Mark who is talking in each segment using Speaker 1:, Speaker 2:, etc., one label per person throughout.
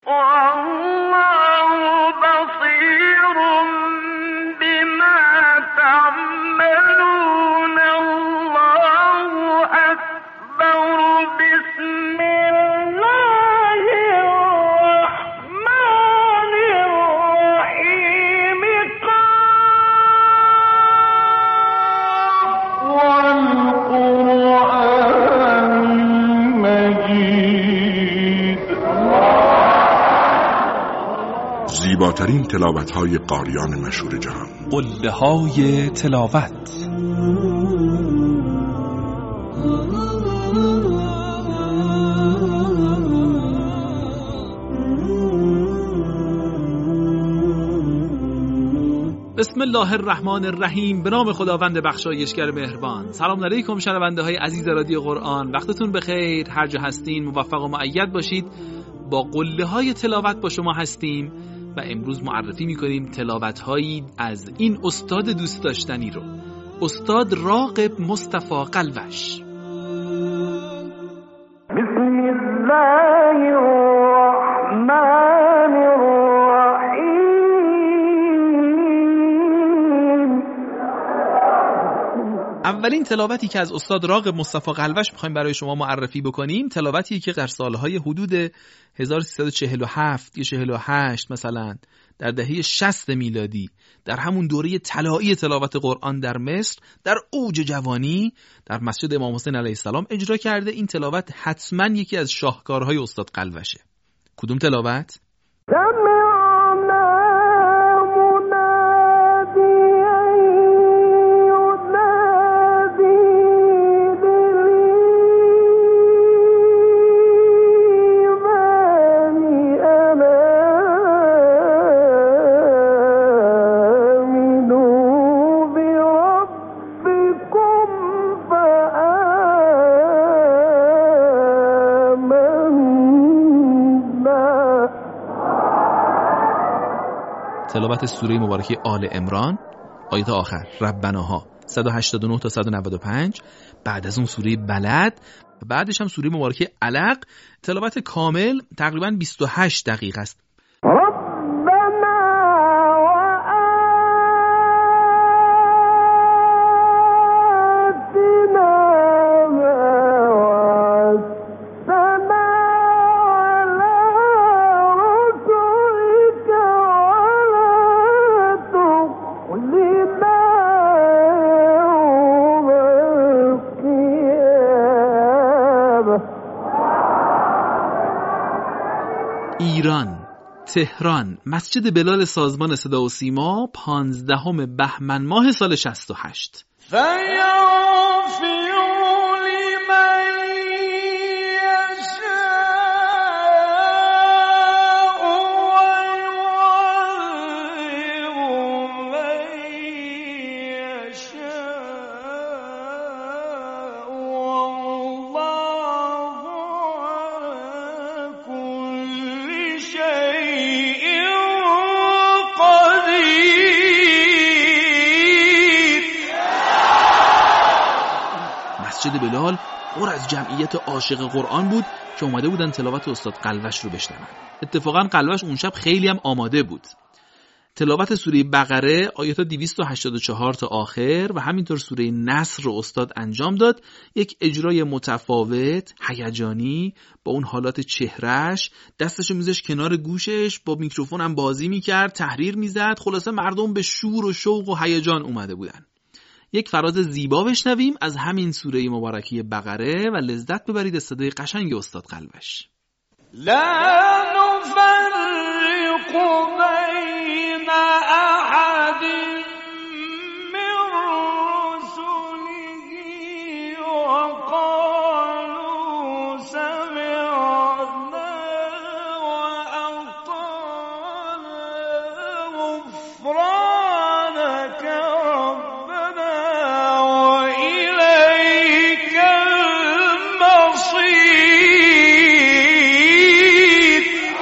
Speaker 1: زیباترین تلاوت‌های قاریان مشهور جهان،
Speaker 2: قله‌های تلاوت. بسم الله الرحمن الرحیم. به نام خداوند بخشایشگر مهربان. سلام علیکم شنونده های عزیز رادیو قرآن، وقتتون بخیر، هر جا هستین موفق و مؤید باشید. با قله های تلاوت با شما هستیم و امروز معرفی میکنیم تلاوت هایی از این استاد دوست داشتنی رو، استاد راغب مصطفی قلوش.
Speaker 3: بسم الله الرحمن الرحیم.
Speaker 2: اولین تلاوتی که از استاد راغب مصطفی قلوش میخوایم برای شما معرفی بکنیم، تلاوتی که در سالهای حدود 1347 یا 48 مثلا در دهه 60 میلادی، در همون دوره طلایی تلاوت قرآن در مصر، در اوج جوانی، در مسجد امام حسین علیه السلام اجرا کرده. این تلاوت حتما یکی از شاهکارهای استاد قلوشه. کدوم تلاوت؟ تلاوت سوره مبارکه آل عمران، آیات آخر ربناها 189 تا 195. بعد از اون سوره بلد، بعدش هم سوره مبارکه علق. تلاوت کامل تقریباً 28 دقیقه است. ایران، تهران، مسجد بلال سازمان صدا و سیما، 15 بهمن ماه سال 68. مسجد بلال پر از جمعیت عاشق قرآن بود که اومده بودن تلاوت استاد قلوش رو بشنون. اتفاقا قلوش اون شب خیلی هم آماده بود. تلاوت سوره بقره آیات 284 تا آخر و همینطور سوره نصر رو استاد انجام داد. یک اجرای متفاوت، هیجانی، با اون حالات چهرهش، دستشو میذاش کنار گوشش، با میکروفون هم بازی میکرد، تحریر میزد. خلاصه مردم به شور و شوق و هیجان اومده بودن. یک فراز زیبا بشنویم از همین سوره مبارکه بقره و لذت ببرید از صدای قشنگ استاد قلوش.
Speaker 3: لا نفرق بین احد من رسله وقالوا سمعنا وأطعنا غفرانك ربنا وإليك المصير.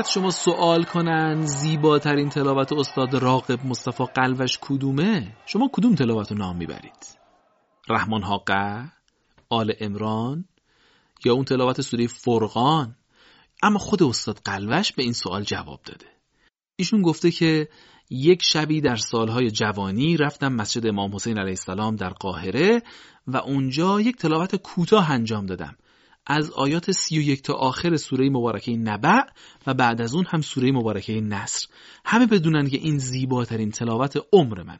Speaker 2: از شما سوال کنن زیباترین تلاوت استاد راغب مصطفی قلوش کدومه، شما کدوم تلاوت رو نام میبرید؟ رحمان حقه، آل عمران، یا اون تلاوت سوره فرقان؟ اما خود استاد قلوش به این سوال جواب داده. ایشون گفته که یک شبی در سالهای جوانی رفتم مسجد امام حسین علیه السلام در قاهره و اونجا یک تلاوت کوتاه انجام دادم از آیات 31 تا آخر سوره مبارکه نبع و بعد از اون هم سوره مبارکه نصر. همه بدونن که این زیباترین تلاوت عمر منه.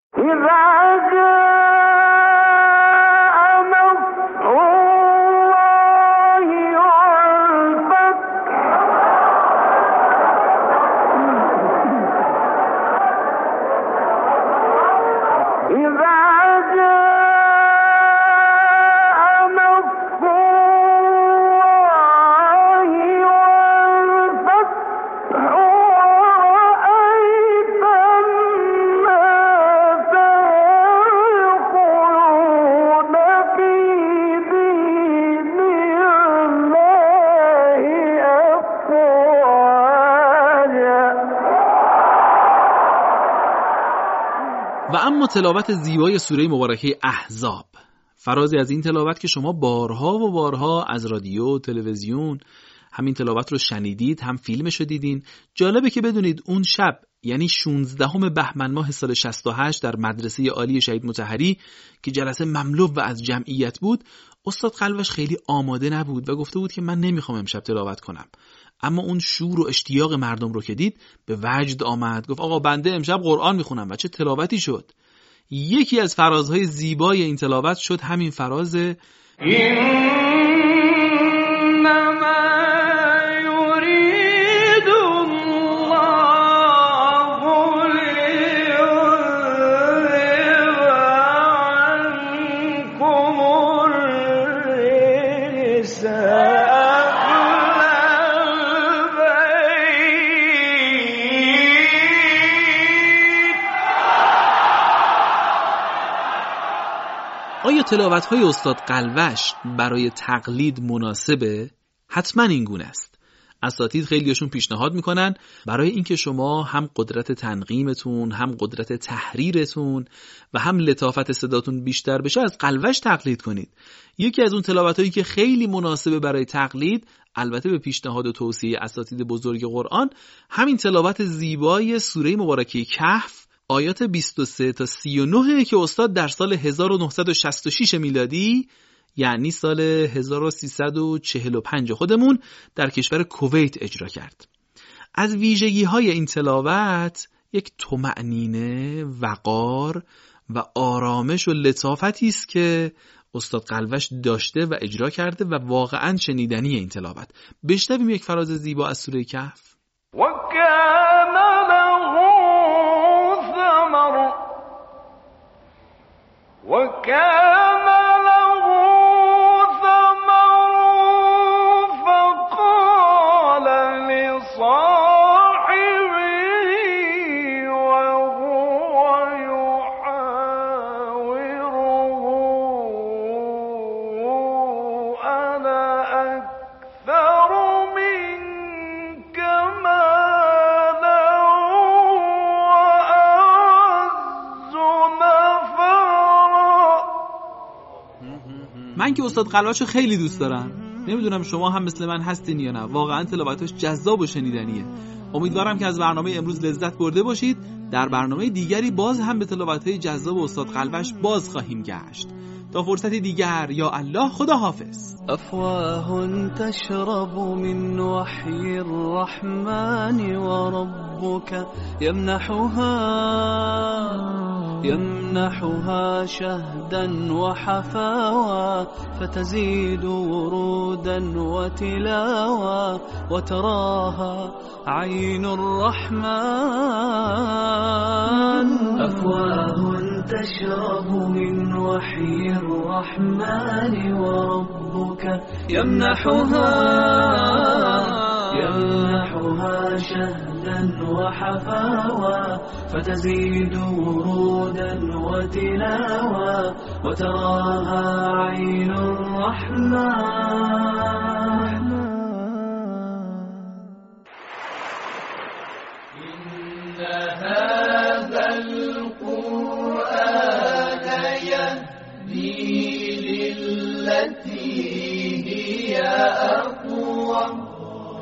Speaker 2: و اما تلاوت زیبای سوره مبارکه احزاب، فرازی از این تلاوت که شما بارها و بارها از رادیو، تلویزیون همین تلاوت رو شنیدید، هم فیلمش رو دیدین. جالبه که بدونید اون شب، یعنی 16 بهمن ماه سال 68 در مدرسه عالی شهید مطهری که جلسه مملو و از جمعیت بود، استاد قلوش خیلی آماده نبود و گفته بود که من نمیخوام امشب تلاوت کنم. اما اون شور و اشتیاق مردم رو که دید به وجد آمد، گفت آقا بنده امشب قرآن میخونم. و چه تلاوتی شد! یکی از فرازهای زیبای این تلاوت شد همین فراز آیا تلاوت‌های استاد قلوش برای تقلید مناسبه؟ حتما این گونه است. اساتید خیلیشون پیشنهاد میکنن برای اینکه شما هم قدرت تنظیمتون، هم قدرت تحریرتون و هم لطافت صداتون بیشتر بشه، از قلوش تقلید کنید. یکی از اون تلاوت‌هایی که خیلی مناسبه برای تقلید، البته به پیشنهاد و توصیه اساتید بزرگ قرآن، همین تلاوت زیبای سوره مبارکه کهف آیات 23 تا 39 که استاد در سال 1966 میلادی، یعنی سال 1345 خودمون، در کشور کویت اجرا کرد. از ویژگی‌های این تلاوت یک طمأنینه، وقار و آرامش و لطافتی است که استاد قلوش داشته و اجرا کرده و واقعاً شنیدنی این تلاوت. بشنویم یک فراز زیبا از سوره کهف.
Speaker 3: وكان له ثمر فقال لصاحبه وهو يحاوره أنا أكثر منك مالا وأعز نفرا.
Speaker 2: من که استاد قلوش رو خیلی دوست دارم. نمیدونم شما هم مثل من هستین یا نه. واقعا تلاوتش جذاب و شنیدنیه. امیدوارم که از برنامه امروز لذت برده باشید. در برنامه دیگری باز هم به تلاوت‌های جذاب استاد قلوش باز خواهیم گشت. تا فرصتی دیگر، یا الله، خدا حافظ.
Speaker 4: أفواه تشرب من وحي الرحمن وربك يمنحها شهدا وحفاوى فتزيد ورودا وتلاوى وتراها عين الرحمن. أفواه تشرب من وحي الرحمن وربك يمنحها شهدا وحفاوى فتزيد ورودا وتلاوى وتراها عين الرحمن.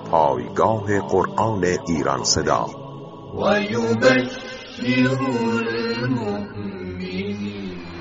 Speaker 5: پایگاه قرآن ایران صدا
Speaker 4: و یبشر المؤمنین